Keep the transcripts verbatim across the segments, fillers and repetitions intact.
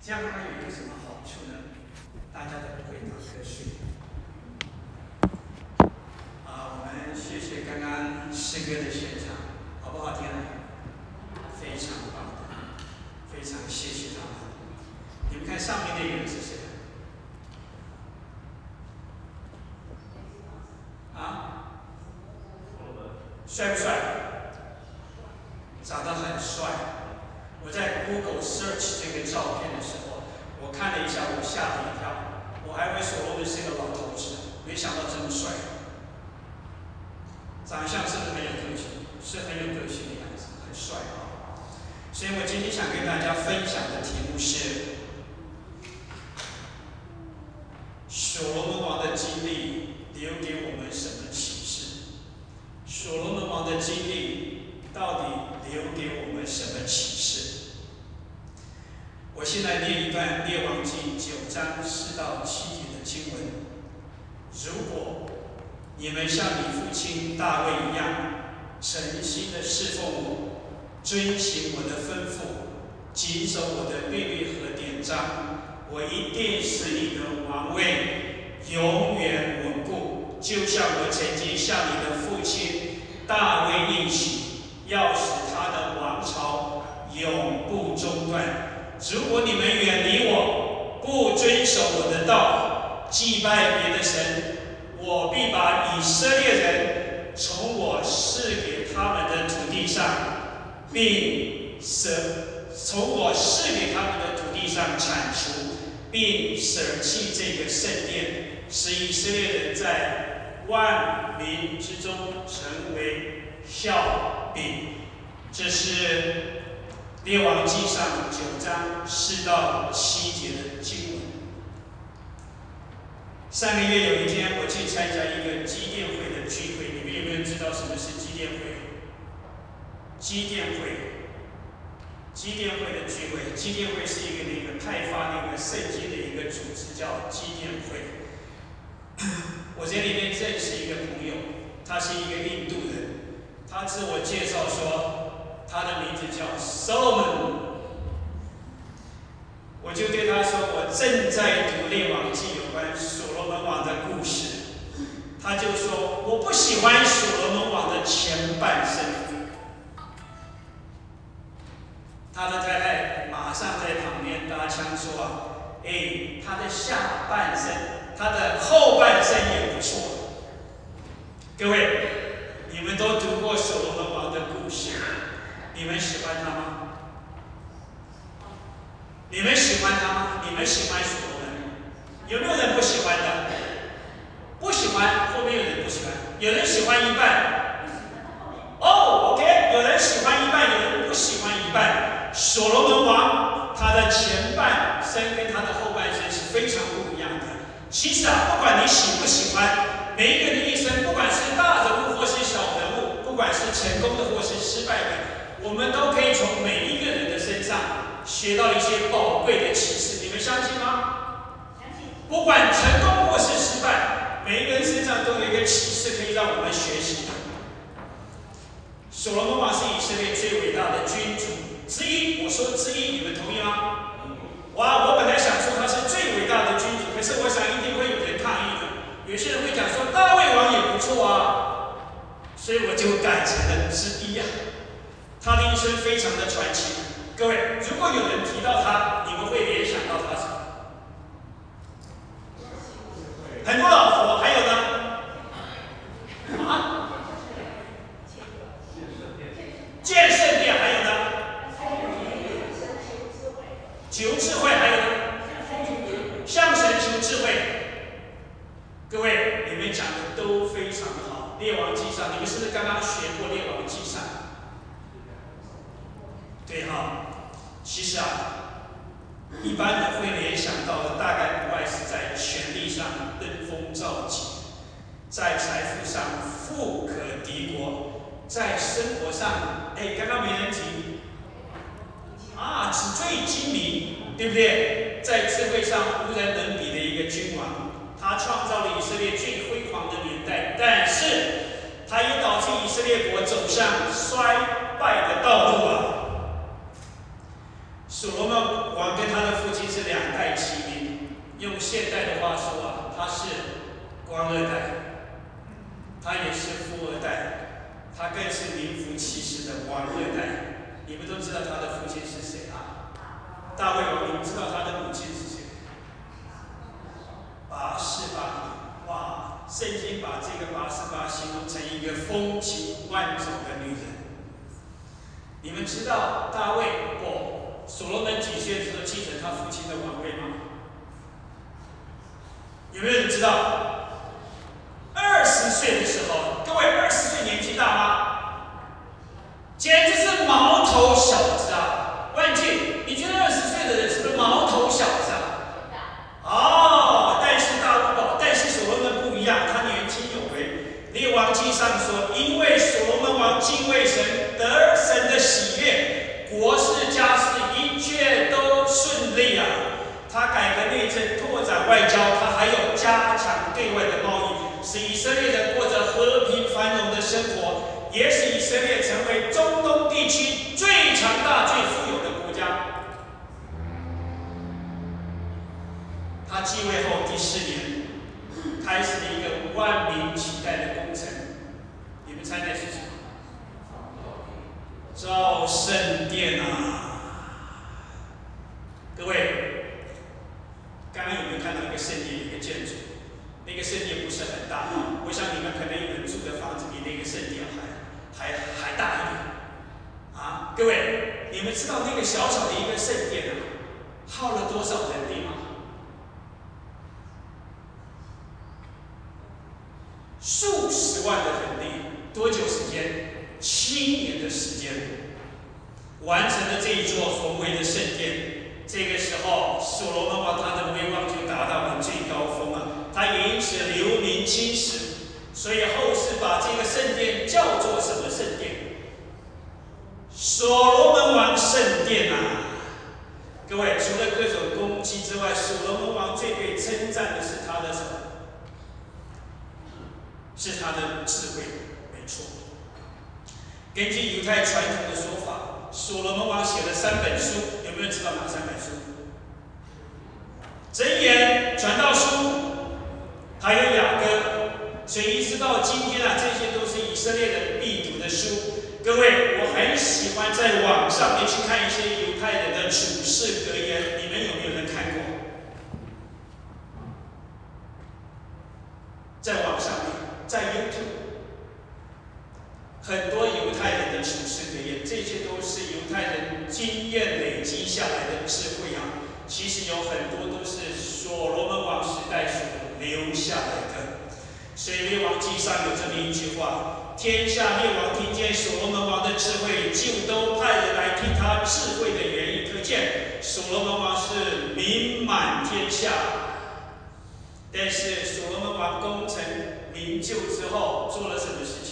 这样它有一个什么好处呢？大家都不会打瞌睡。啊，我们谢谢刚刚诗歌的现场，好不好听啊？非常棒的，非常谢谢他们。你们看上面那个人是谁？啊？帅不帅？长得很帅。我在 Google search 这个照片的时候，我看了一下，我吓了一跳。我还以为所罗门是个老头子，没想到这么帅。长相是不是很有个性？是很有个性的样子，很帅啊！所以我今天想跟大家分享的题目是：所罗门王的经历留给我们什么启示？所罗门王的经历到底留给我们什么启示？我现在念一段《列王纪》九章四到七节的经文。如果你们像你父亲大卫一样，诚心的侍奉我，遵行我的吩咐，谨守我的律例和典章，我一定使你的王位永远稳固，就像我曾经向你的父亲大卫应许，要使他的王朝永不中断。如果你们远离我，不遵守我的道，祭拜别的神，我必把以色列人从我赐给他们的土地上，并舍从我赐给他们的土地上铲除，并舍弃这个圣殿，使以色列人在万民之中成为笑柄。这是列王纪上九章四到七节的经文。上个月有一天，我去参加一个基甸会的聚会，你们有没有知道什么是基甸会？基甸会，基甸会的聚会，基甸会是一个那个派发那个圣经的一个组织，叫基甸会。我在里面认识一个朋友，他是一个印度人，他自我介绍说，他的名字叫 Solomon。我就对他说，我正在读《列王纪》有关所罗门王的故事。他就说，我不喜欢所罗门王的前半生。他的太太马上在旁边搭腔说啊，哎，他的下半生，他的后半生也不错。各位，你们都读过所罗门王的故事，你们喜欢他吗？你们喜欢他吗？你们喜欢所罗门？有没有人不喜欢的？不喜欢，后面有人不喜欢，有人喜欢一半。哦 ，OK， 有人喜欢一半，有人不喜欢一半。所罗门王他的前半生跟他的后半生是非常不一样的。其实啊，不管你喜不喜欢，每一个人的一生，不管是大人物或是小人物，不管是成功的或是失败的，我们都可以从每一个人的身上学到一些宝贵的启示，你们相信吗？相信。不管成功或是失败，每一个人身上都有一个启示可以让我们学习的。所罗门王是以色列最伟大的君主之一，我说之一，你们同意吗？哇，我本来想说他是最伟大的君主，可是我想一定会有人抗议的。有些人会讲说大卫王也不错啊，所以我就改成了之一啊。他的一生非常的传奇。各位，如果有人提到他，你们会联想到他什么？很多老佛，还有呢？啊？建圣殿，还有呢？求智慧，还有呢？向神求智慧。各位，你们讲的都非常好。列王纪上，你们是不是刚刚学过列王纪上？对哈，其实啊，一般人会联想到的大概不外是在权力上登峰造极，在财富上富可敌国，在生活上，哎，刚刚没人提啊，纸醉金迷，对不对？在智慧上无人能比的一个君王，他创造了以色列最辉煌的年代，但是他也导致以色列国走向衰败的道路啊。所罗门王跟他的父亲是道他的父亲是谁啊？大卫王，你们知道他的母亲是谁？拔示巴。哇，圣经把这个拔示巴形容成一个风情万种的女人。你们知道大卫不？所罗门几岁的时候继承他父亲的王位吗？有没有人知道？二十岁的时候，各位二十岁年纪大吗？简直是毛头小子啊！万进，你觉得二十岁的人是不是毛头小子啊？哦，但是大陆宝，但是所罗门不一样，他年轻有为。列王记上说，因为所罗门王敬畏神，得神的喜悦，国事家事一切都顺利啊。他改革内政，拓展外交，他还有加强对外的贸易，使以色列人过着和平繁荣的生活，也使以色列成为中东地区最强大、最富有的国家。他继位后第四年，开始了一个万民期待的工程，你们猜那是什么？造圣殿啊！各位，刚刚有没有看到一个圣殿，一个建筑？那个圣殿不是很大，我想你们可能有人住的房子比那个圣殿还还还大一点啊！各位，你们知道那个小小的一个圣殿啊，耗了多少人力吗？数十万的人力，多久时间？七年的时间，完成了这一座宏伟的圣殿。这个时候，所罗门王他的威望就达到了最高峰了，他也因此留名青史，所以后世把这个圣殿叫做什么圣殿？所罗门王圣殿啊！各位，除了各种功绩之外，所罗门王最被称赞的是他的什么？是他的智慧，没错。根据犹太传统的说法，所罗门王写了三本书，有没有知道哪三本书？箴言、传道书，还有雅歌。所以一直到今天啊，这些都是以色列人必读的书。各位，我很喜欢在网上面去看一些犹太人的处世格言，你们有没有人看过？在网上面，在 YouTube。很多犹太人的处世格言，这些都是犹太人经验累积下来的智慧啊。其实有很多都是所罗门王时代所留下来的。所以列王记上有这么一句话：天下列王听见所罗门王的智慧，就都派人来听他智慧的原因。可见所罗门王是名满天下。但是所罗门王功成名就之后，做了什么事情？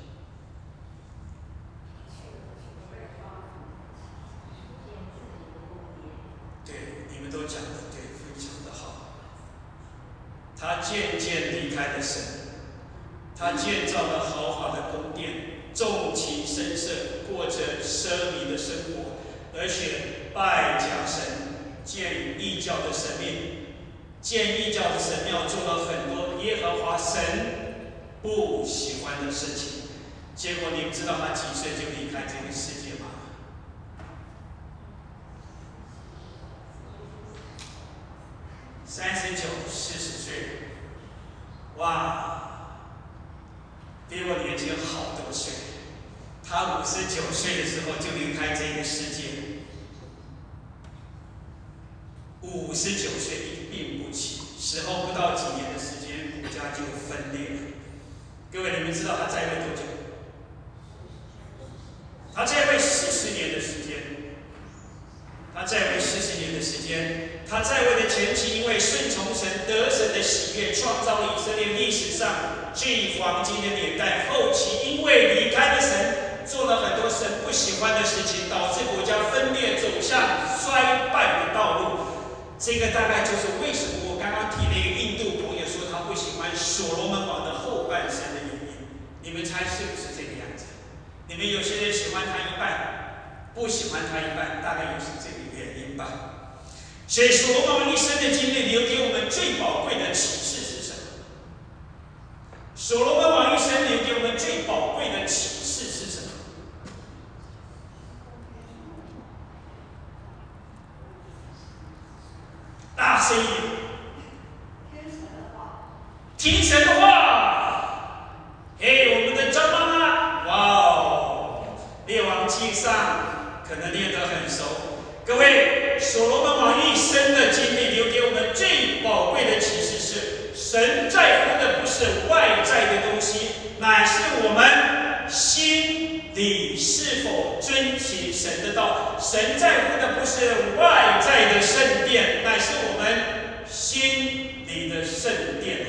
都讲得对，非常的好。他渐渐离开了神，他建造了豪华的宫殿，纵情声色，过着奢靡的生活，而且拜假神，建异教的神明，建异教的神庙，做了很多耶和华神不喜欢的事情。结果你们知道他几岁就离开这个世界吗？三十九、四十岁，哇，比我年轻好多岁。他五十九岁的时候就离开这个世界，五十九岁一病不起，死后不到几年的时间，国家就分裂了。各位，你们知道他在位多久？他在位四十年的时间。他在位四十年的时间，他在位的前期，因为顺从神、得神的喜悦，创造了以色列历史上最黄金的年代。后期因为离开了神，做了很多神不喜欢的事情，导致国家分裂，走向衰败的道路。这个大概就是为什么我刚刚提了一个印度朋友说他不喜欢所罗门王的后半生的原因。你们猜是不是这个样子？你们有些人喜欢他一半，不喜欢他一半，大概也是这个原因吧。所以所罗门王一生的经历留给我们最宝贵的启示是什么？所罗门王一生留给我们最宝贵的启示是什么？ 声一点。听神的话。嘿，我们的张妈妈，哇哦，列王纪上可能念得很熟。各位，所罗门王一生的经历留给我们最宝贵的启示是：神在乎的不是外在的东西，乃是我们心里是否遵行神的道。神在乎的不是外在的圣殿，乃是我们心里的圣殿。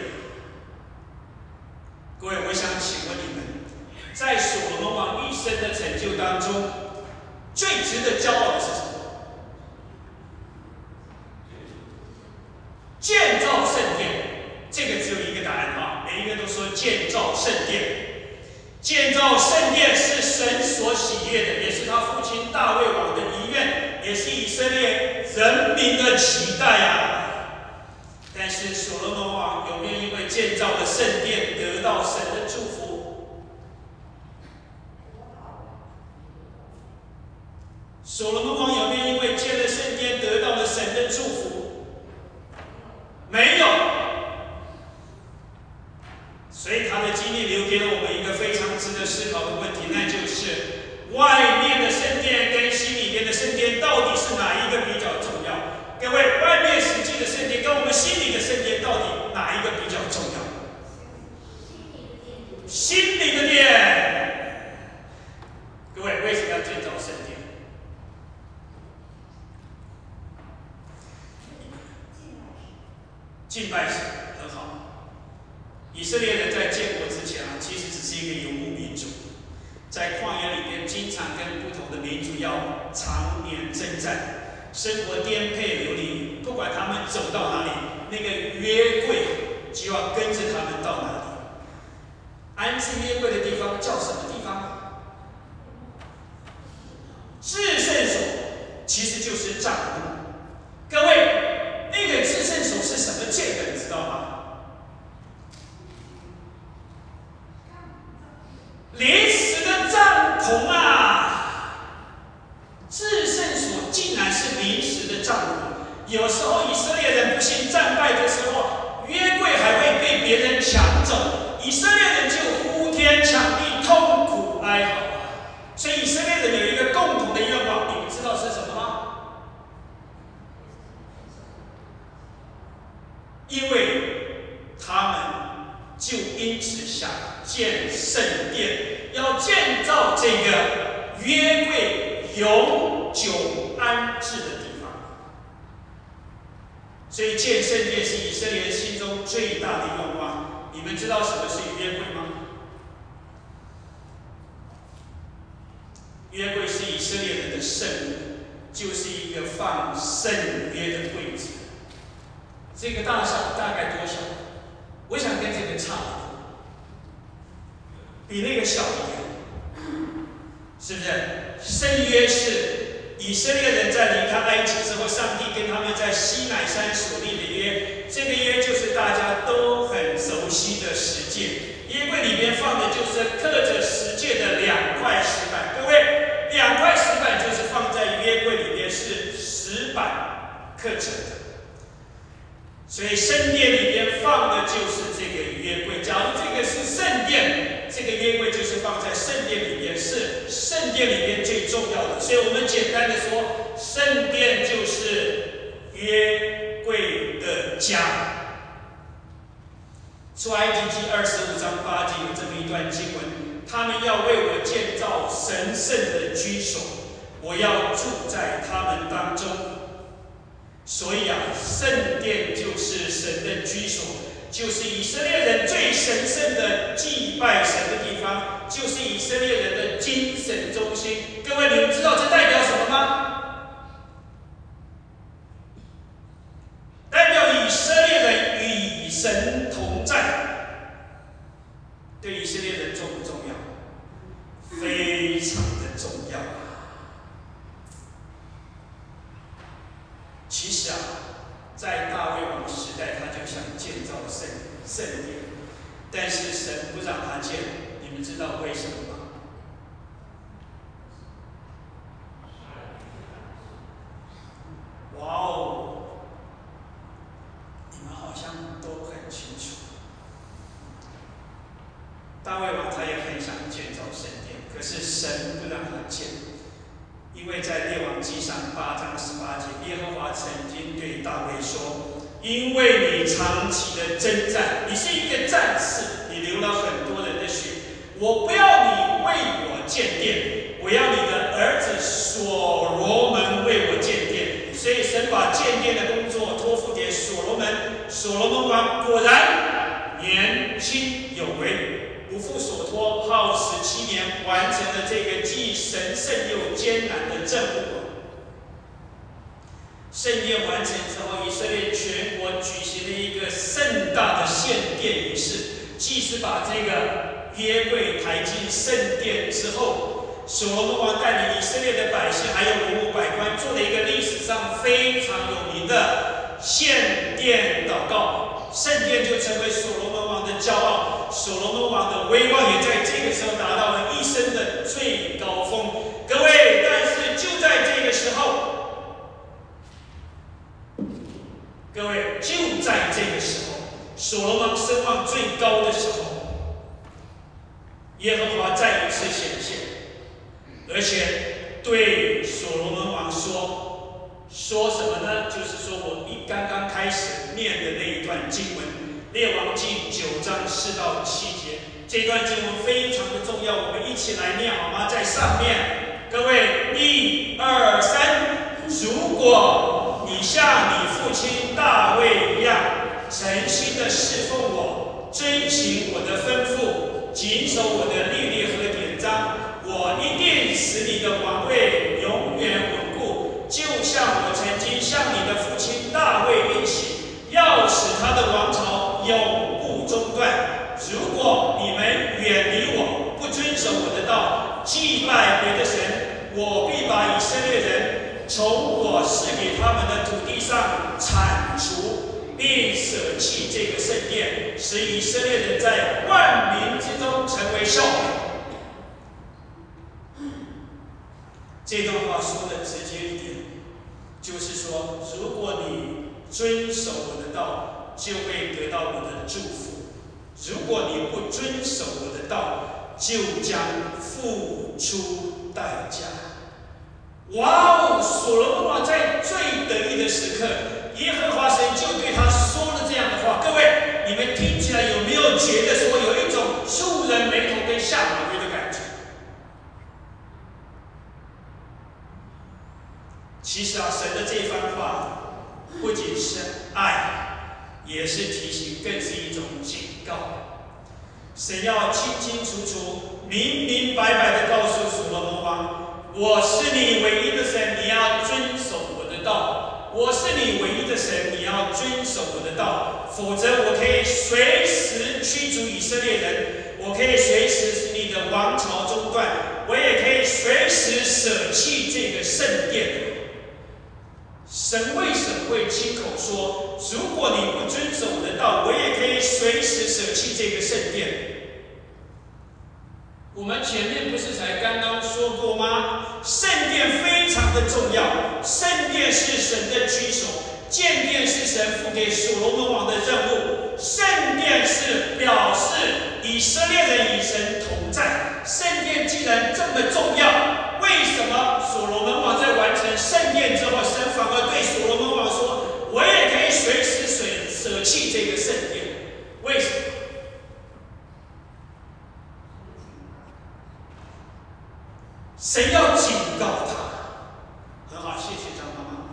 各位，我想请问你们，在所罗门王一生的成就当中，最值得骄傲的是什么？建造圣殿，这个只有一个答案啊！每一个人都说建造圣殿。建造圣殿是神所喜悦的，也是他父亲大卫王的遗愿，也是以色列人民的期待啊！但是所罗门王有没有因为建造了圣殿得到神的祝福？所罗门王有没有因为建了圣殿得到了神的祝福？没有。所以他的经历留给了我们一个非常值得思考的问题，那就是外面的圣殿跟心里边的圣殿到底是哪一个比较重要？各位，外面实际的圣殿跟我们心里的圣殿到底哪一个比较重要？心里的殿。各位，为什么要建造圣殿？敬拜神，很好。以色列人在建国之前啊，其实只是一个游牧民族，在旷野里边经常跟不同的民族要常年征战，生活颠沛流离，不管他们走到哪里，那个约柜就要跟着他们到哪里。安置约柜的地方叫什么地方？至圣所，其实就是帐幕。各位，那个至圣所是什么建的？你知道吗？临时的帐篷啊！至圣所竟然是临时的帐篷。有时候以色列人不幸战败的时候，约柜还会被别人抢走，以色列人就呼天抢地，痛苦哀嚎。所以以色列人有一个共同的愿望，你们知道是什么吗？因为他们就因此想建圣殿，要建造这个约柜永久安置的地方。所以建圣殿是以色列人心中最大的愿望。你们知道什么是约柜吗？约柜是以色列人的圣物，就是一个放圣约的柜子。这个大小大概多小？我想跟这个差不多，比那个小一点，是不是？圣约是以色列人在离开埃及之后，上帝跟他们在西乃山所立的约。这个约就是大家都很熟悉的十诫。约柜里面放的就是刻着十诫的两块石板。各位，两块石板就是放在约柜里面是石板刻成的。所以圣殿里边放的就是这个约柜。假如这个是圣殿，这个约柜就是放在圣殿里边，是圣殿里边最重要的。所以我们简单的说，圣殿就是约柜的家。出埃及记二十五章八节有这么一段经文：他们要为我建造神圣的居所，我要住在他们当中。所以啊，圣殿就是神的居所，就是以色列人最神圣的祭拜神的地方，就是以色列人的精神中心。各位，你们知道这代表什么吗？代表以色列人与神同在。对以色列人重不重要？非常的重要。其实啊，在大卫王时代，他就想建造圣圣殿，但是神不让他建，你们知道为什么吗？哇哦！ 列王纪上八章十八节，耶和华曾经对大卫说：“因为你长期的征战，你是一个战士，你流了很多人的血，我不要你为我建殿，我要你的儿子所罗门为我建殿。”所以神把建殿的工作托付给所罗门。所罗门王果然年轻有为，不负所托，耗时七年完成了这个既神圣又艰难的任务。圣殿完成之后，以色列全国举行了一个盛大的献殿仪式。祭司把这个约柜抬进圣殿之后，所罗门王带领以色列的百姓还有文武百官，做了一个历史上非常有名的献殿祷告。圣殿就成为所罗门王的骄傲，所罗门王的威望也在这个时候达到了一生的最高峰。各位，但是就在这个时候，各位就在这个时候，所罗门声望最高的时候，耶和华再一次显现，而且对所罗门王说。说什么呢？就是说我一刚刚开始念的那一段经文，《列王纪》九章四到七节，这段经文非常的重要，我们一起来念好吗？在上面，各位，一二三，如果你像你父亲大卫一样，诚心的侍奉我，遵行我的吩咐，谨守我的律例和典章，我一定使你的王位永远稳固。就像我曾经向你的父亲大卫应许，要使他的王朝永不中断。如果你们远离我，不遵守我的道，祭拜别的神，我必把以色列人从我赐给他们的土地上铲除，并舍弃这个圣殿，使以色列人在万民之中成为笑柄。这段话说的直接一点，就是说，如果你遵守我的道，就会得到我的祝福；如果你不遵守我的道，就将付出代价。哇哦！所罗门王在最得意的时刻，耶和华神就对他说了这样的话。各位，你们听起来有没有觉得说有一种触人眉头跟下马威的感觉？其实啊，神的这番话不仅是爱，也是提醒，更是一种警告。神要清清楚楚、明明白白地告诉所罗门王：我是你唯一的神，你要遵守我的道；我是你唯一的神，你要遵守我的道，否则我可以随时驱逐以色列人，我可以随时使你的王朝中断，我也可以随时舍弃这个圣殿。神为什么会亲口说，如果你不遵守我的道，我也可以随时舍弃这个圣殿？我们前面不是才刚刚说过吗？圣殿非常的重要，圣殿是神的居所，建殿是神付给所罗门王的任务，圣殿是表示以色列人与神同在。圣殿既然这么重要，为什么所罗门王在完成圣殿之后，神反而对所罗门王说：“我也可以随时舍舍弃这个圣殿？”为什么？神要警告他。很好，谢谢张妈妈。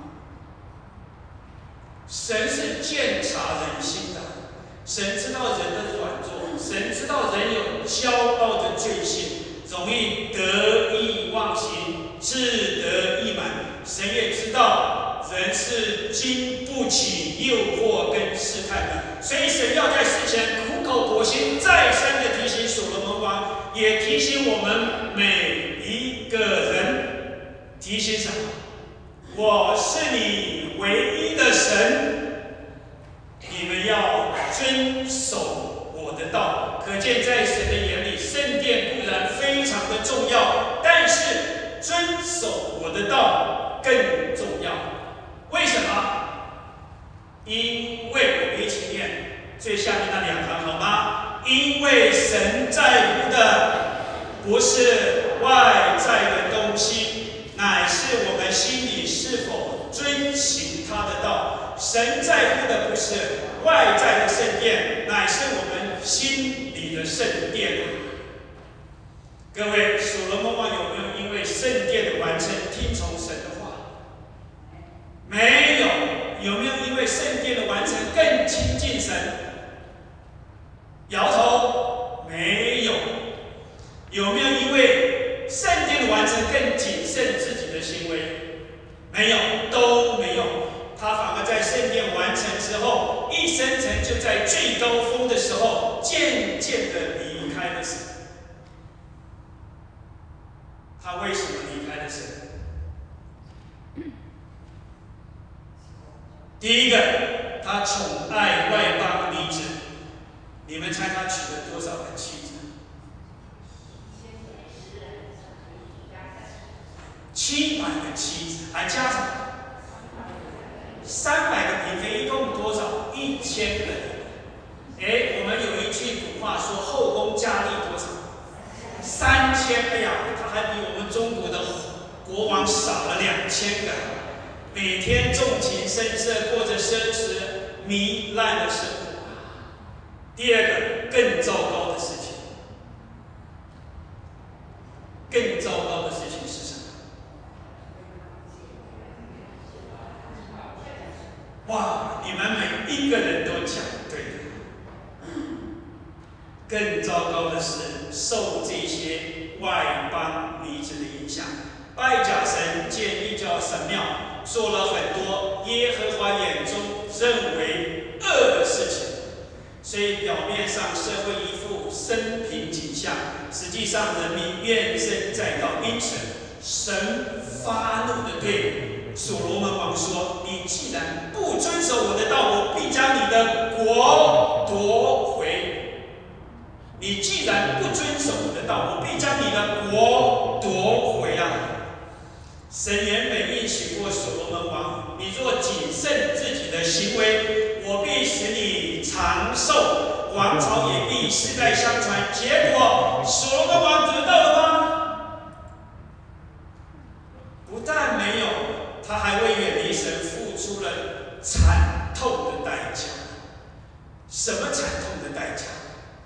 神是鉴察人心的，神知道人的软弱，神知道人有骄傲的罪性，容易得意忘形，志得意满。神也知道人是经不起诱惑跟试探的，所以神要在事前苦口婆心再三的提醒所罗门王，也提醒我们每一个人。提醒什么？我是你唯一的神，你们要遵守我的道。可见在神的眼里，圣殿固然非常的重要，但是遵守我的道更重要。为什么？因为我们一起念最下面那两行好吗？因为神在乎的不是外在的东西，乃是我们神在乎的不是外在的圣殿，乃是我们心里的圣殿。各位，所罗门王有没有因为圣殿的完成听从神的话？没有。有没有因为圣殿的完成更亲近神？摇头。没有。有没有因为圣殿的完成更谨慎自己的行为？没有，都没有。他反而在圣殿完成之后，一生成就在最高峰的时候，渐渐的离开了神。他为什么离开了神？第一个，他宠爱外邦女子。你们猜他娶了多少个妻子？七百个妻子，还加上三百个嫔妃，一共多少？一千个人。哎，我们有一句古话说：“后宫佳丽多少？三千。”哎呀，他还比我们中国的国王少了两千个。每天纵情声色，过着奢侈糜烂的生活。第二个，更糟糕的事情，更糟糕的事情是什么？哇，你们每一个人都讲对了。更糟糕的是，受这些外邦女子的影响，拜假神，建立教神庙，做了很多耶和华眼中认为恶的事情。所以表面上社会一副升平景象，实际上人民怨声载道。因此，神发怒的对所罗门王说：“你既然不遵守我的道，我必将你的国夺回。你既然不遵守我的道，我必将你的国夺回啊！”神原本应许过所罗门王：“你若谨慎自己的行为，我必使你长寿，王朝也必世代相传。”结果，所罗门王得到了吗？不但没有，他还为远离神付出了惨痛的代价。什么惨痛的代价？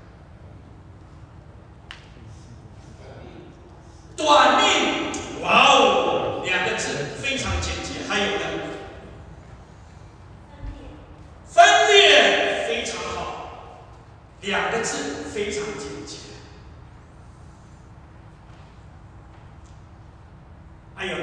短命！哇哦，两个字非常简洁。还有呢？分裂，非常好，两个字非常简洁。还有呢？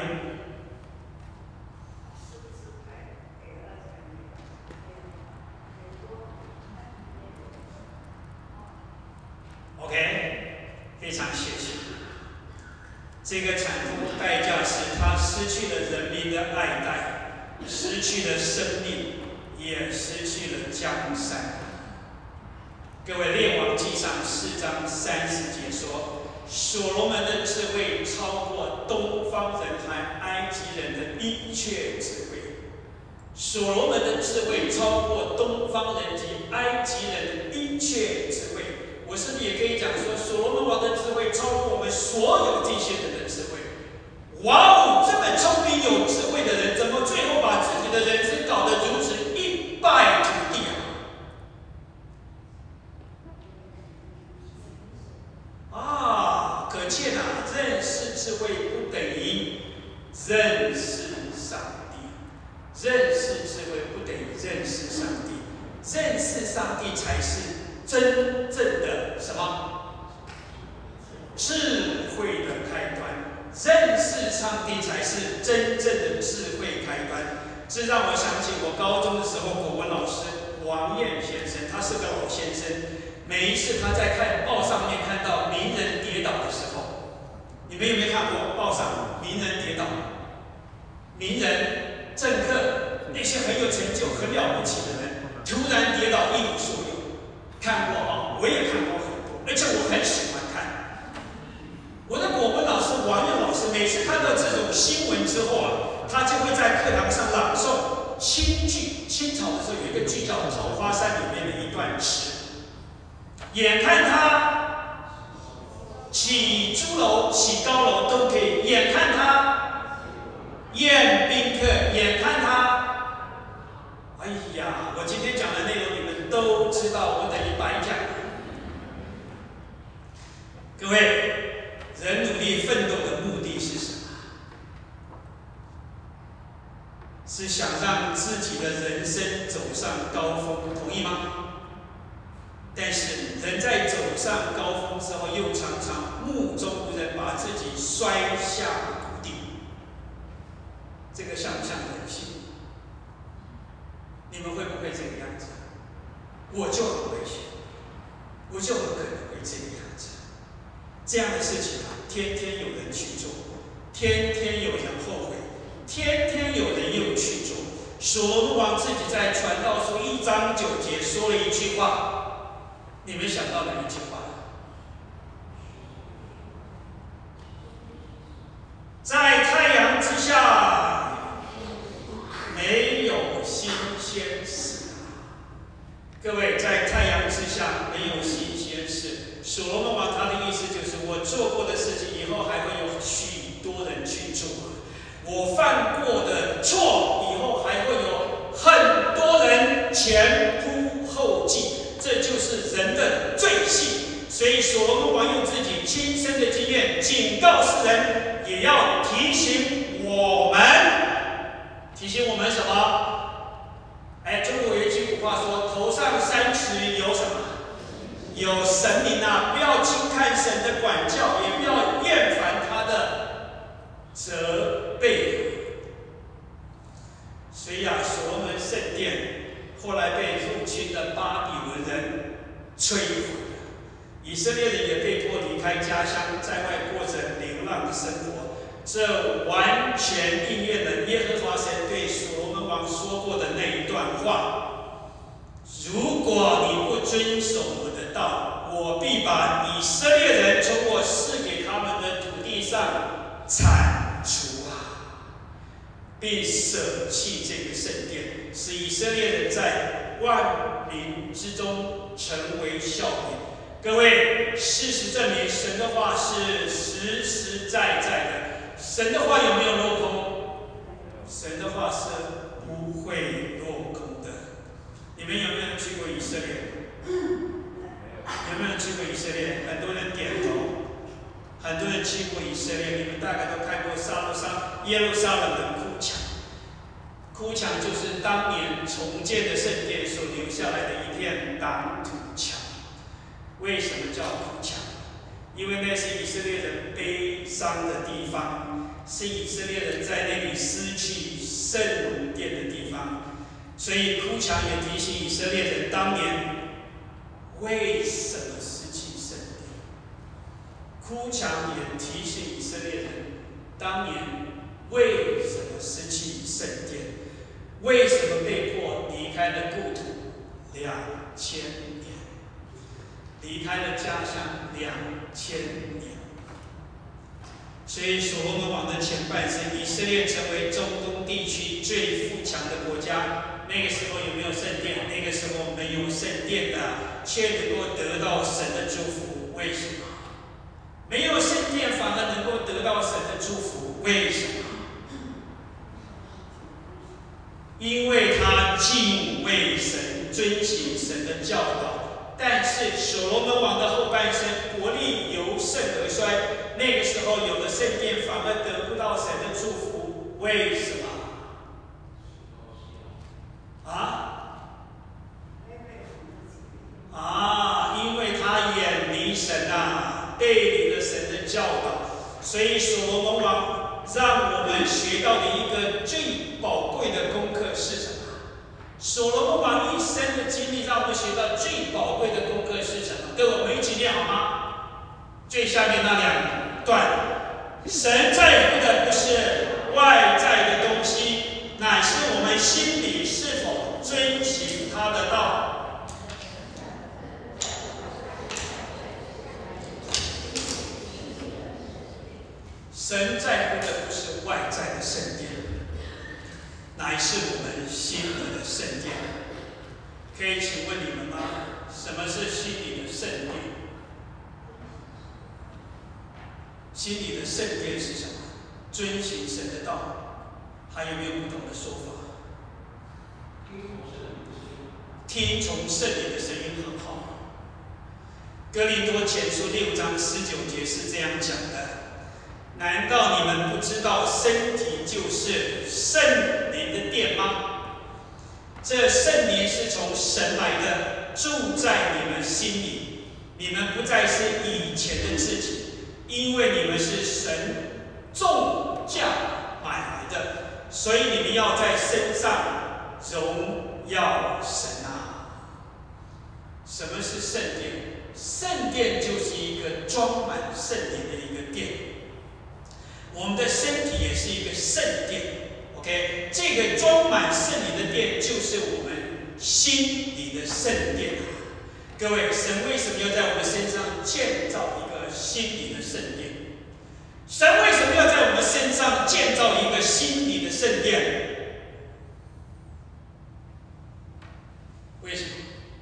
非常谢谢。这个惨痛的代价是他失去了人民的爱戴，失去了生命，也失去了江山。各位，《列王纪上》四章三十节说，所罗门的智慧超过东方人和埃及人的一切智慧。所罗门的智慧超过东方人及埃及人的一切智慧。我是不是也可以讲说，所罗门王的智慧超过我们所有这些人的智慧？哇哦，这么聪明有智慧的人，怎么最后把自己的人生搞得如此一败涂地啊？啊，可见啊，认识智慧不等于认识上帝，认识智慧不等于认识上帝，认识上帝才是真正的什么？智慧的开端。认识上帝才是真正的智慧开端。这让我想起我高中的时候，国文老师王燕先生，他是个老先生。每一次他在看报上面看到名人跌倒的时候，你们有没有看过报上名人跌倒？名人、政客，那些很有成就、很了不起的人，突然跌倒，一无所有。看过啊，我也看过很多，而且我很喜欢看。我的国文老师王燕老师，每次看到这种新闻之后啊，他就会在课堂上朗诵清句。清朝的时候有一个剧叫《桃花扇》里面的一段诗，眼看他起朱楼、起高楼都可以，眼看他宴宾客，眼看他，哎呀， 呀，我今天讲的内容你们都知道，我等于白讲。各位，人努力奋斗的目的是什么？是想让自己的人生走上高峰，同意吗？但是人在走上高峰之后，又常常目中无人，把自己摔下谷底。这个像不像人性？你们会不会这个样子？我就很危险，我就很可能会这个样子。这样的事情啊，天天有人去做，天天有人后悔，天天有人又去做。所罗门王自己在传道书一章九节说了一句话，你们想到哪一句话？在太阳之下没有新鲜事。各位，在太阳之下没有新鲜事。所罗门王他的意思就是，我做过的事情以后还会有许多人去做，我犯过的错以后还会有很多人前仆后继，这就是人的罪性。所以所罗门王用自己亲身的经验警告世人，也要提醒我们，提醒我们什么？哎，中国有一句古话说：“头上三尺有什么？有神明啊！不要轻看神的管教，也不要厌烦他的责备。”所以啊，所罗门圣殿后来被入侵的巴比伦人摧毁。以色列人也被迫离开家乡，在外过着流浪的生活。这完全应验了耶和华神对所罗门王说过的那一段话：如果你不遵守我的道，我必把以色列人从我赐给他们的土地上铲除啊，并舍弃这个圣殿，使以色列人在万民之中成为笑柄。各位，事实证明，神的话是实实在在的。神的话有没有落空？神的话是不会落空的。你们有没有人去过以色列？有没有人去过以色列？很多人点头。很多人去过以色列，你们大概都看过撒路沙耶路撒冷的哭墙。哭墙就是当年重建的圣殿所留下来的一片挡土墙。为什么叫哭墙？因为那是以色列人悲伤的地方，是以色列人在那里失去圣殿的地方，所以哭墙也提醒以色列人当年为什么失去圣殿。哭墙也提醒以色列人当年为什么失去圣殿，为什么被迫离开了故土两千年。离开了家乡两千年，所以所罗门王的前半生，以色列成为中东地区最富强的国家。那个时候有没有圣殿？那个时候没有圣殿的，却能够得到神的祝福。为什么？没有圣殿反而能够得到神的祝福？为什么？因为他敬畏神，遵行神的教导。但是所罗门王的后半生，国力由盛而衰。那个时候有了圣殿，反而得不到神的祝福。为什么？啊？啊！因为他远离神啊，背离了神的教导。所以所罗门王让我们学到的一个最宝贵的功课是什么？所罗门王一生的经历让我们学到最宝贵的功课是什么？各位，我们一起念好吗？最下面那两段，神在乎的不是外在的东西，乃是我们心里是否遵行他的道。神在乎的不是外在的圣殿，乃是我们心里的圣殿。可以请问你们吗？什么是心里的圣殿？心里的圣殿是什么？遵行神的道。还有没有不同的说法？ 听从圣灵的声音很好。哥林多前书六章十九节是这样讲的：难道你们不知道身体就是圣灵的殿吗？这圣灵是从神来的，住在你们心里。你们不再是以前的自己，因为你们是神重价买来的，所以你们要在身上荣耀神啊！什么是圣殿？圣殿就是一个装满圣灵的一个殿。我们的身体也是一个圣殿 ，OK？ 这个装满圣灵的殿就是我们心里的圣殿。各位，神为什么要在我们身上建造一个心理的圣殿？神为什么要在我们身上建造一个心理的圣殿？为什么？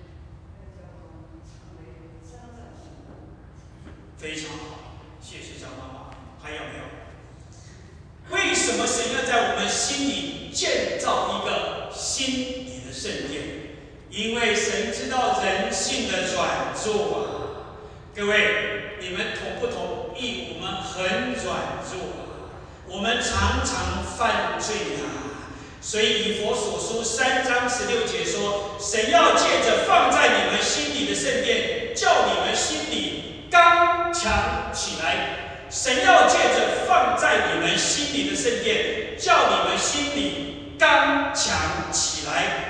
非常好，谢谢张妈妈。还有没有？为什么神要在我们心里建造一个心理的圣殿？因为神知道人性的软弱啊，各位，你们同不同意？我们很软弱啊，我们常常犯罪啊。所以以弗所书三章十六节说，神要借着放在你们心里的圣殿，叫你们心里刚强起来。神要借着放在你们心里的圣殿，叫你们心里刚强起来。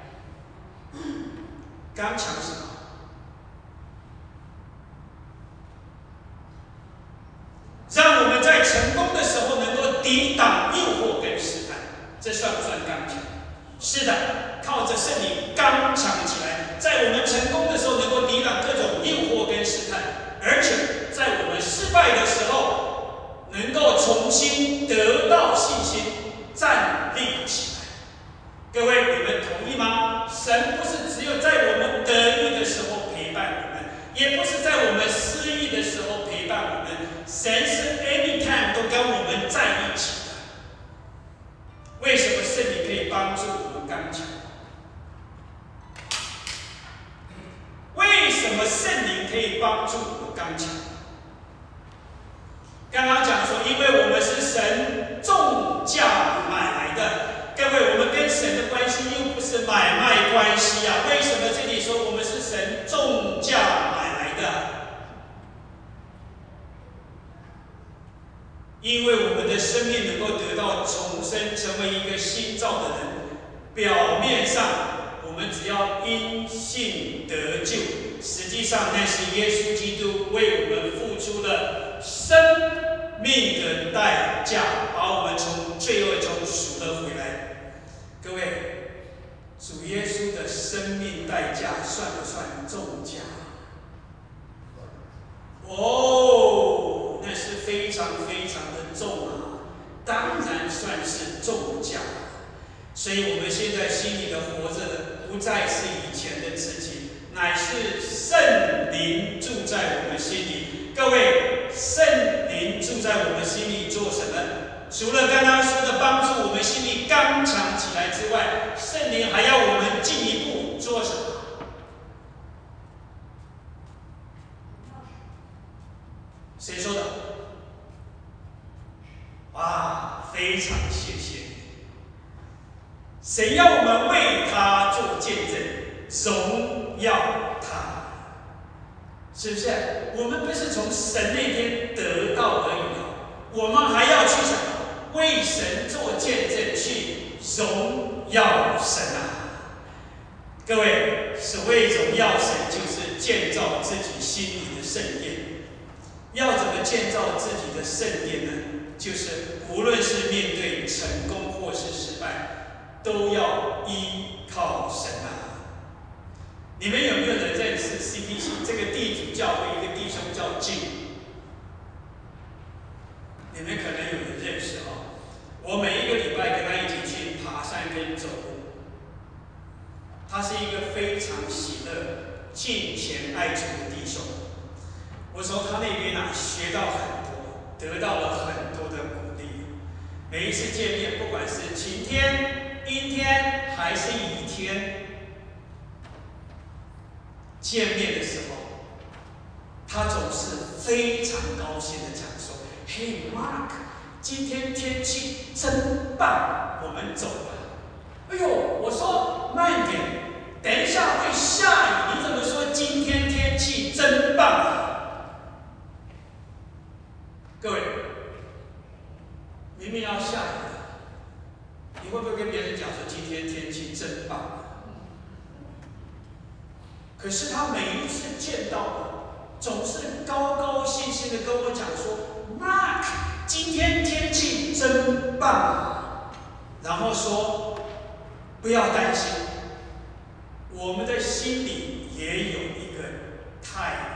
刚强是什么？让我们在成功的时候能够抵挡诱惑跟试探，这算不算刚强？是的，靠着圣灵刚强起来，在我们成功的时候能够抵挡各种诱惑跟试探，而且在我们失败的时候能够重新得到信心，站立起来。各位，你们同意吗？神不是只有在我们得意的时候陪伴我们，也不是在我们失意的时候陪伴我们，神是 anytime 都跟我们在一起的。为什么圣灵可以帮助我们刚强？为什么圣灵可以帮助我们刚强？刚刚讲说，因为我们是神重价买来的。各位，我们跟神的关系又不是买卖关系啊！为什么这里说我们是神重价买来的？因为我们的生命能够得到重生，成为一个新造的人。表面上我们只要因信得救，实际上那是耶稣基督为我们付出了生命的代价，把我们从罪恶中赎了回来。各位，主耶稣的生命代价算不算重价？哦，那是非常非常的重啊，当然算是重价。所以我们现在心里的活着的，不再是以前的自己，乃是圣灵住在我们心里。各位，圣灵住在我们心里做什么？除了刚刚说的帮助我们心里刚强起来之外，圣灵还要我们进一步做什么？谁说的？哇，非常谢谢你！神要我们为他做见证，荣耀他，是不是？我们不是从神那边得到而已啊，我们还要去什么？为神做见证，去荣耀神啊！各位，所谓荣耀神，就是建造自己心里的圣殿。要怎么建造自己的圣殿呢？就是无论是面对成功或是失败，都要依靠神啊！你们有没有人认识 C P C 这个地主教会一个弟兄叫 Jim？ 你们可能有人认识哦。我每一个礼拜跟他一起去爬山跟走路。他是一个非常喜乐、敬虔爱主的弟兄。我从他那边啊学到很多，得到了很多的鼓励。每一次见面，不管是晴天、阴天还是雨天， 见面的时候，他总是非常高兴的讲说：“嘿 ，Mark， 今天天气真棒，我们走吧。”哎呦，我说慢点，等一下会下雨，你怎么说今天天气真棒啊？各位，明明要下雨了，你会不会跟别人讲说今天天气真棒？可是他每一次见到我，总是高高兴兴的跟我讲说 ：“Mark， 今天天气真棒啊！”然后说：“不要担心，我们的心里也有一个太阳。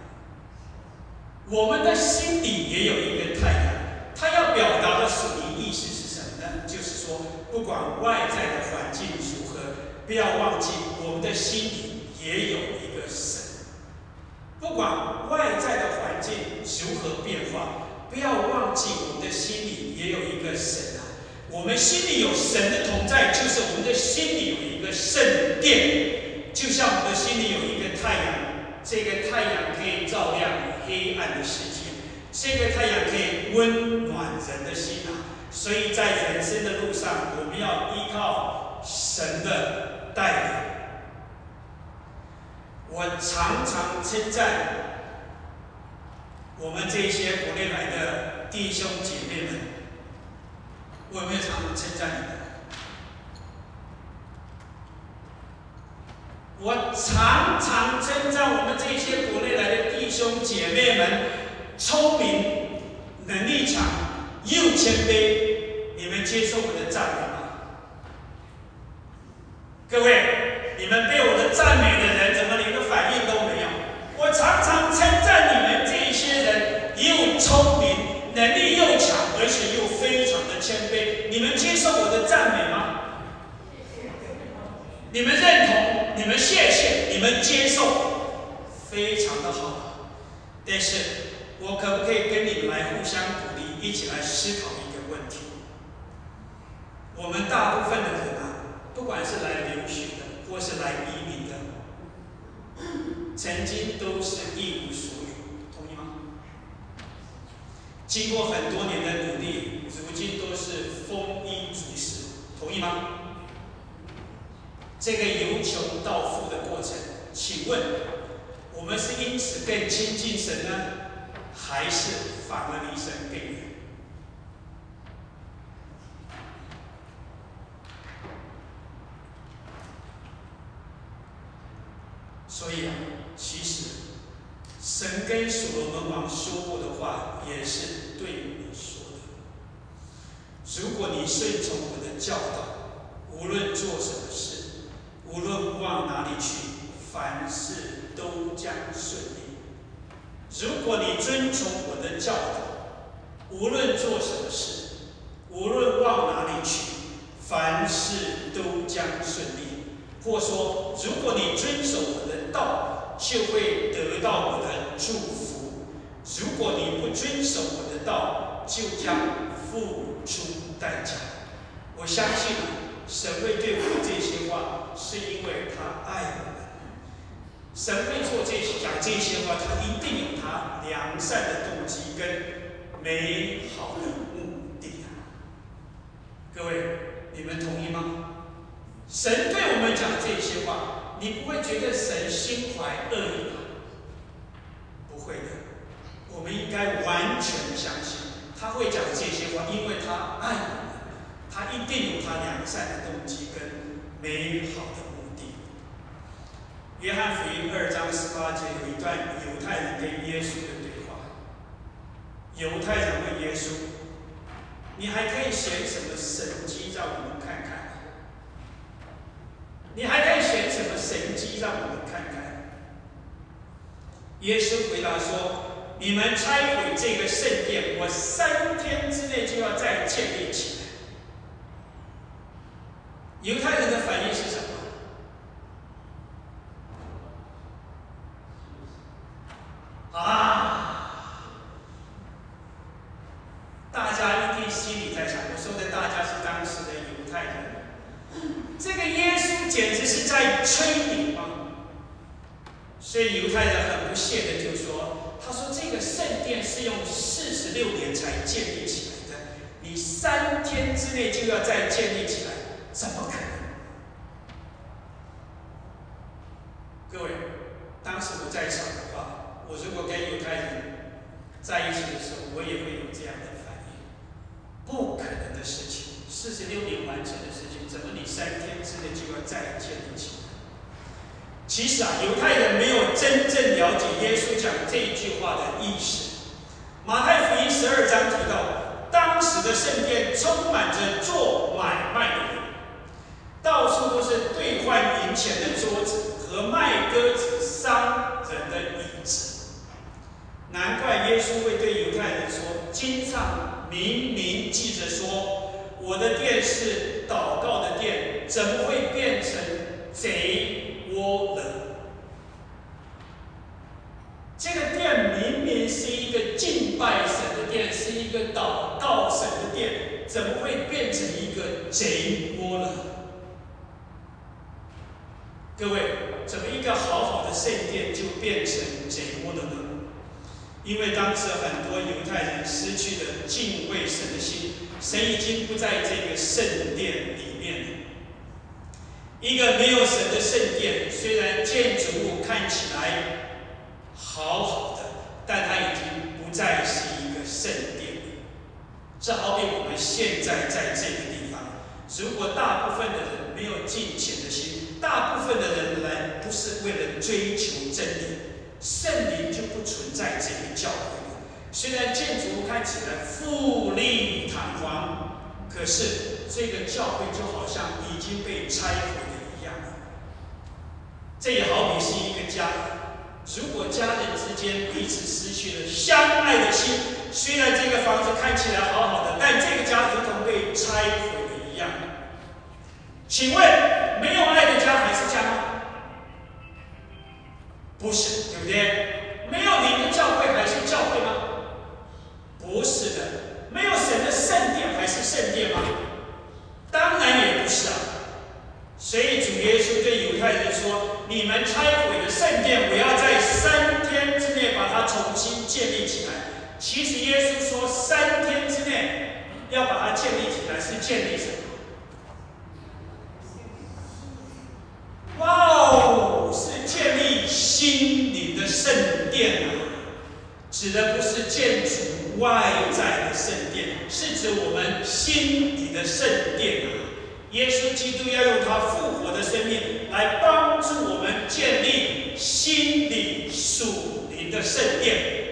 我们的心里也有一个太阳。”他要表达的属灵意思是什么呢？就是说，不管外在的环境如何，不要忘记我们的心里也有一个神。不管外在的环境如何变化，不要忘记我们的心里也有一个神啊！我们心里有神的同在，就是我们的心里有一个圣殿，就像我们的心里有一个太阳，这个太阳可以照亮黑暗的世界，这个太阳可以温暖人的心啊！所以在人生的路上，我们要依靠神的带领。我常常称赞我们这些国内来的弟兄姐妹们，我有没有常常称赞你们？我常常称赞我们这些国内来的弟兄姐妹们，聪明、能力强、又谦卑。你们接受我的赞美吗？各位，你们被我的赞美的人，怎么连个反应都没有？我常常称赞你们这些人又聪明，能力又强，而且又非常的谦卑。你们接受我的赞美吗？你们认同？你们谢谢？你们接受？非常的好。但是，我可不可以跟你们来互相鼓励，一起来思考一个问题？我们大部分的人啊，不管是来留学的，或是来移民的，曾经都是一无所有，同意吗？经过很多年的努力，如今都是丰衣足食，同意吗？这个由穷到富的过程，请问我们是因此更亲近神呢，还是反而离神更远？所以啊，其实神跟所罗门王说过的话，也是对你说的。如果你顺从我的教导，无论做什么事，无论往哪里去，凡事都将顺利。如果你遵从我的教导，无论做什么事，无论往哪里去，凡事都将顺利。或说，如果你遵守我的道，就会得到我的祝福；如果你不遵守我的道，就将付出代价。我相信神会对我这些话，是因为他爱我们。神会做这些讲这些话，他一定有他良善的动机跟美好的目的。各位，你们同意吗？神对我们讲这些话，你不会觉得神心怀恶意吗？不会的，我们应该完全相信他会讲这些话，因为他爱我们，他一定有他良善的动机跟美好的目的。约翰福音二章十八节有一段犹太人跟耶稣的对话。犹太人问耶稣：“你还可以显什么神迹让我们看看？你还可以显什么神迹让我们看看？”耶稣回答说：“你们拆毁这个圣殿，我三天之内就要再建立起来。”犹太人的反应是什么？啊！大家一定心里在想，我说的大家是当时的犹太人。这个耶稣简直是在吹牛吗？ 所以犹太人很不屑的就说：“他说这个圣殿是用四十六年才建立起来的，你三天之内就要再建立起来，怎么可能？”各位，当时我在场的话，我如果跟犹太人在一起的时候，我也会有这样的反应：不可能的事情，四十六年完成的事情，怎么你三天之内就要再建立起来？其实啊，犹太人没有真正了解耶稣讲这一句话的意思。马太福音十二章提到，当时的圣殿充满着做买卖的人，到处都是兑换银钱的桌子和卖鸽子商人的椅子。难怪耶稣会对犹太人说：“经上明明记着说，我的殿是祷告的殿，怎么会变成贼窝了？”这个殿明明是一个敬拜神的殿，是一个祷告神的殿，怎么会变成一个贼窝了？各位，怎么一个好好的圣殿就变成贼窝了呢？因为当时很多犹太人失去了敬畏神的心，神已经不在这个圣殿里面了。一个没有神的圣殿，虽然建筑物看起来好好的，但它已经不再是一个圣殿了。这好比我们现在在这个地方，如果大部分的人没有敬虔的心，大部分的人来不是为了追求真理，圣灵就不存在这个教会里。虽然建筑物看起来富丽堂皇，可是这个教会就好像已经被拆毁了一样。这也好比是一个家，如果家人之间彼此失去了相爱的心，虽然这个房子看起来好好的，但这个家如同被拆毁了一样。请问，没有爱的家还是家吗？不是，对不对？没有灵的教会还是教会吗？不是的。没有神的圣殿还是圣殿吗？当然也不是啊。所以主耶稣对犹太人说：“你们拆毁了圣殿，我要在三天之内把它重新建立起来。”其实耶稣说，三天之内要把它建立起来，是建立什么？哇哦，是建立心灵的圣殿啊！指的不是建筑外在的圣殿，是指我们心里的圣殿啊！耶稣基督要用他复活的生命来帮助我们建立心里属灵的圣殿。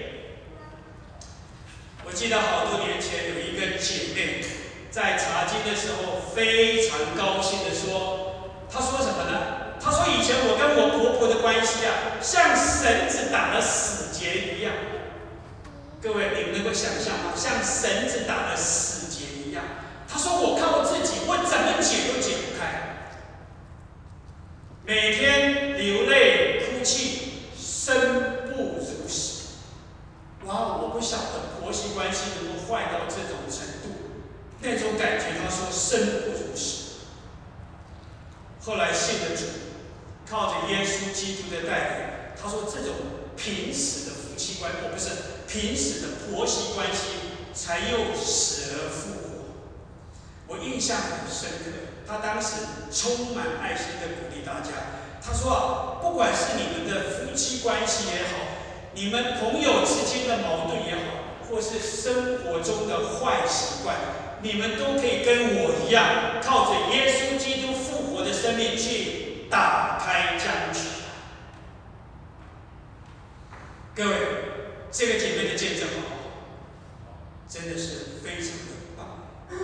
我记得好多年前有一个姐妹在查经的时候非常高兴地说，她说什么呢？她说以前我跟我婆婆的关系啊，像绳子打了死结一样。各位，你们能够想象吗？像绳子打了死结一样。她说我靠我自己，我怎么解都解不开，每天流泪哭泣，生不如死。哇，我不晓得婆媳关系能够坏到这种程度，那种感觉，她说生不如死。后来信了主，靠着耶稣基督的带领，她说这种平时的夫妻关系，我不是平时的婆媳关系，才又死而复活。我印象很深刻，他当时充满爱心的鼓励大家。他说啊，不管是你们的夫妻关系也好，你们朋友之间的矛盾也好，或是生活中的坏习惯，你们都可以跟我一样，靠着耶稣基督复活的生命去打开僵局。各位，这个姐妹的见证好，真的是非常的棒。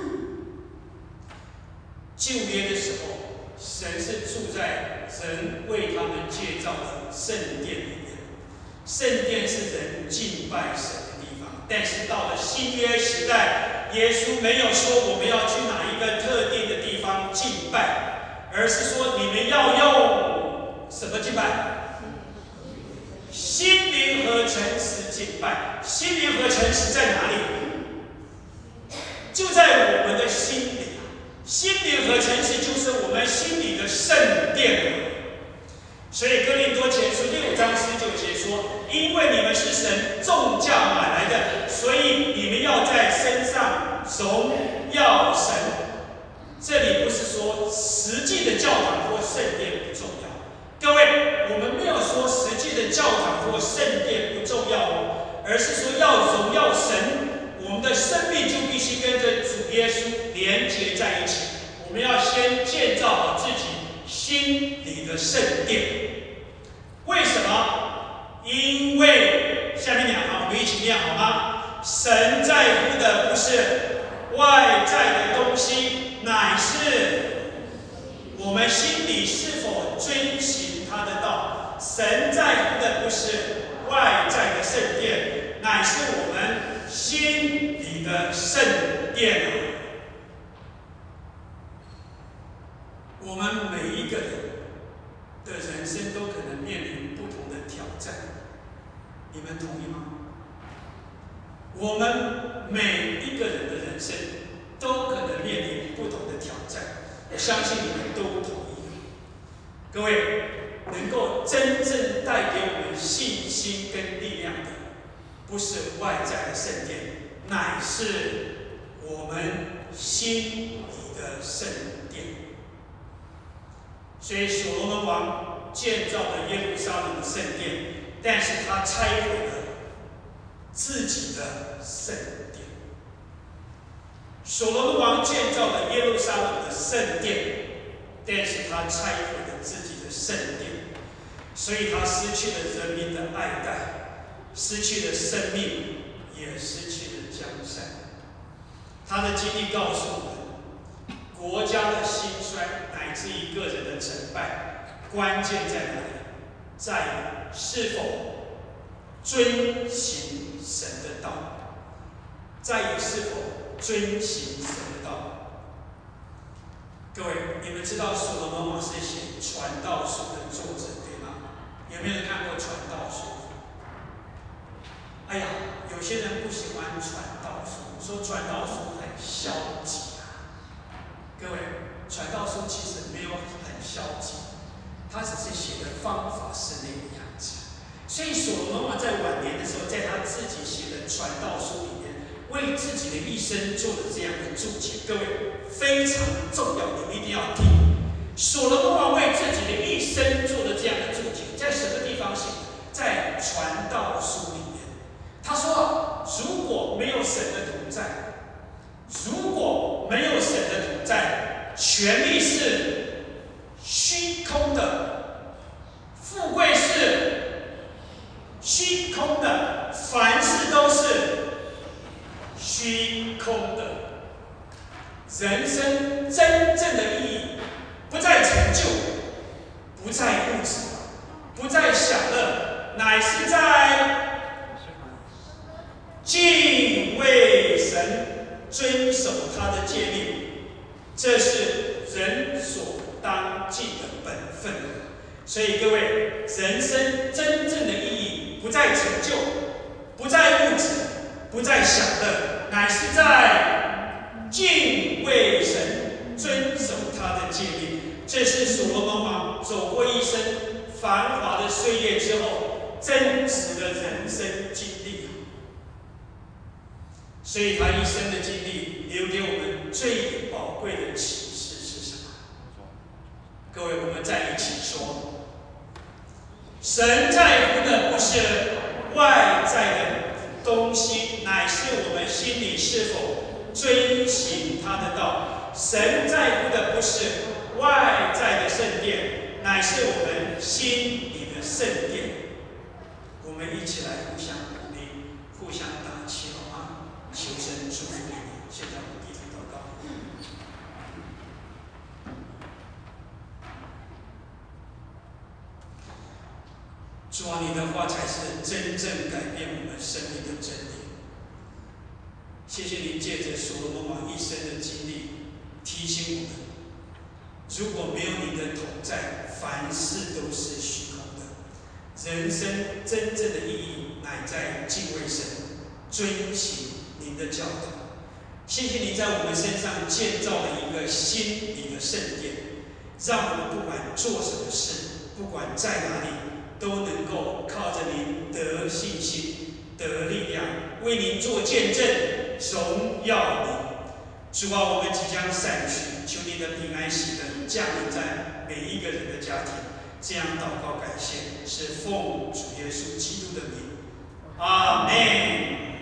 旧约的时候，神是住在人为他们建造的圣殿里面，圣殿是人敬拜神的地方。但是到了新约时代，耶稣没有说我们要去哪一个特定的地方敬拜，而是说你们要用什么敬拜？心灵和诚实敬拜。心灵和诚实在哪里？就在我们的心里。心灵和诚实就是我们心里的圣殿。 所以哥林多前书六章十九节说：“因为你们是神重价买来的，所以你们要在身上荣耀神。”这里不是说实际的教堂或圣殿不重要，各位，我们没有说实际的教堂或圣殿不重要哦，而是说要荣耀神，我们的生命就必须跟着主耶稣连结在一起。我们要先建造好自己心里的圣殿。为什么？因为下面两行我们一起念好吗？神在乎的不是外在的东西，乃是我们心里是否遵行他的道。神在乎的不是外在的圣殿，乃是我们心里的圣殿啊！我们每一个人的人生都可能面临不同的挑战，你们同意吗？我们每一个人的人生都可能面临不同的挑战，我相信你们都同意。各位，能够真正带给我们信心跟力量的，不是外在的圣殿，乃是我们心里的圣殿。所以所罗门王建造了耶路撒冷的圣殿，但是他拆毁了自己的圣殿。所罗门王建造了耶路撒冷的圣殿，但是他拆毁了自己的圣殿，所以他失去了人民的爱戴，失去了生命，也失去了江山。他的经历告诉我们，国家的兴衰乃至于个人的成败，关键在哪里？在于是否遵行神的道，在于是否遵行神的道。各位，你们知道所罗门王是写《传道书》的作者，对吗？有没有人看过《传道书》？哎呀，有些人不喜欢《传道书》，说《传道书》很消极啊。各位，《传道书》其实没有很消极，他只是写的方法是那个样子。所以所罗门王在晚年的时候，在他自己写的《传道书》里面，为自己的一生做了这样的注解。各位，非常重要，你们一定要听。所罗门王为自己的一生做了这样的注解，在什么地方写的？在《传道书》里面。他说，如果没有神的同在，如果没有神的同在，权力是虚空的，富贵是虚空的，凡事都是虚空的。人生真正的意义，不在成就，不在物质，不在享乐，乃是在敬畏神，遵守他的诫命。这是人所当尽的本分。所以各位，人生真正的意义不在成就，不在物质，不在享乐，乃是在敬畏神，遵守他的诫命。这是所罗门王走过一生繁华的岁月之后真实的人生经历。所以他一生的经历留给我们最宝贵的启示是什么？各位，我们再一起说，神在乎的不是外在的东西，乃是我们心里是否遵行他的道。神在乎的不是外在的圣殿，乃是我们心里的圣殿。我们一起来互相鼓励，互相打气，好吗？求神祝福你们。现在我们低头祷告。主啊，你的话才是真正改变我们生命的真理。谢谢你借着所罗门王一生的经历，提醒我们，如果没有你的同在，凡事都是虚空的。人生真正的意义乃在敬畏神，遵行您的教导。谢谢你在我们身上建造了一个心里的圣殿，让我们不管做什么事， 不管在哪里，都能够靠着您得信心、得力量，为您做见证，荣耀你。主啊，我们即将散去，求你的平安喜乐降临在每一个人的家庭。这样祷告感谢，是奉主耶稣基督的名，阿门。